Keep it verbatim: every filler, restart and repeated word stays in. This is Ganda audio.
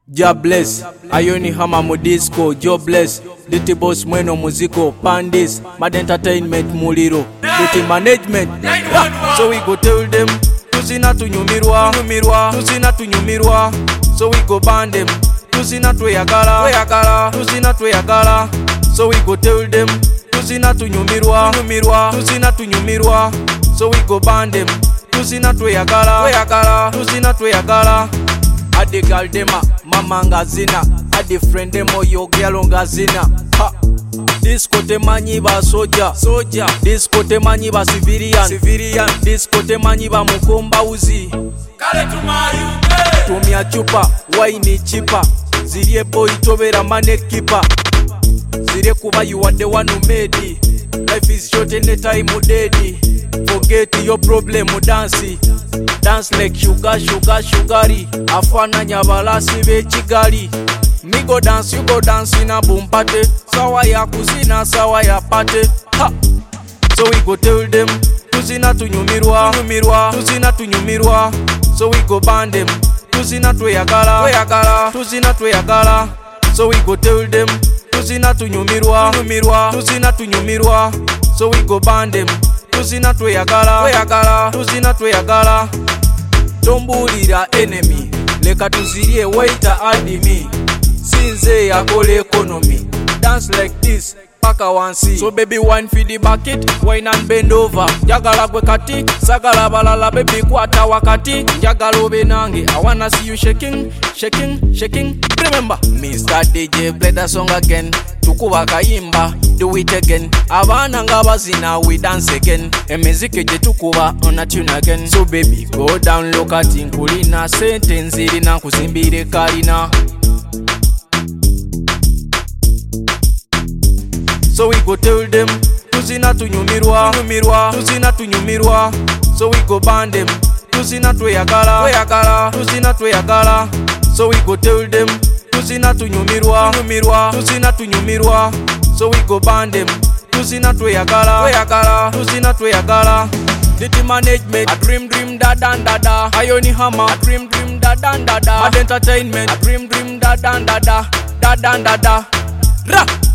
God bless, Ayoni Hama mu disco, Joe bless, Diti boss mweno muziko, Pandis, Mad Entertainment muliro, Diti management, yeah. So we go tell them, tuzina tunyumirwa, tunyumirwa, tuzina tunyumirwa, so we go ban them, tuzina tweyagala, tweyagala, tuzina tweyagala, so we go tell them, tuzina tunyumirwa, tunyumirwa, tuzina tunyumirwa, so we go ban them, tuzina tweyagala, tweyagala, tuzina tweyagala. Adi girl dema, mama ngazina. Adi friend demo, yo girl ngazina. Ha. Disco temanyi ba soja, soja. Disco temanyi ba civilian, civilian. Disco temanyi ba mukomba uzi. Kale tumayuke. Tumia chupa, wine chipa. Zirie boy tobera mane kipa. Zirie kuba you are the one who made it. Life is short and the time dead. Forget your problem, dance. Dance like sugar, sugar, sugary. Afana nyabalasi be chigali. Me go dance, you go dance in a boom party. Sawa ya kusina, sawa ya party. Ha! So we go tell them, tuzina tunyumirwa, tunyumirwa, tuzina tunyumirwa. So we go ban them, tuzina tweyagala, tweyagala, tuzina tweyagala. So we go tell them, tuzina tunyumirwa, tunyumirwa, tuzina tunyumirwa. So we go ban them, tuzina tweyagala, tweyagala, tuzina tweyagala. Tombulira enemy, leka tuzirie waiter adimi. Sinze ya kole economy, dance like this, paka wansi. So baby wine for the bucket, wine and bend over. Jagala gwe kati, sagala balala baby kwata wakati. Jagala obe nange, I wanna see you shaking, shaking, shaking. Remember, Mister D J play the song again. Tukuba kayimba, do it again. Abana nga bazina, we dance again. Emizike je tukuba, on a tune again. So baby, go down look at inkulina. Sentence irina kuzimbire kalina. So we go tell them, tuzina tunyumirwa, tunyumirwa, tuzina tunyumirwa. So we go ban them, tuzina tweyagala, tweyagala, tuzina tweyagala. So we go tell them, tuzina tunyumirwa, tunyumirwa, tuzina tunyumirwa. So we go ban them, tuzina tweyagala, tweyagala, tuzina tweyagala. Diti management, a dream dream da dan da da. Ayoni Hama, a dream dream da dan da da. Mad Entertainment, a dream dream da dan da da, da dan da da. Ra.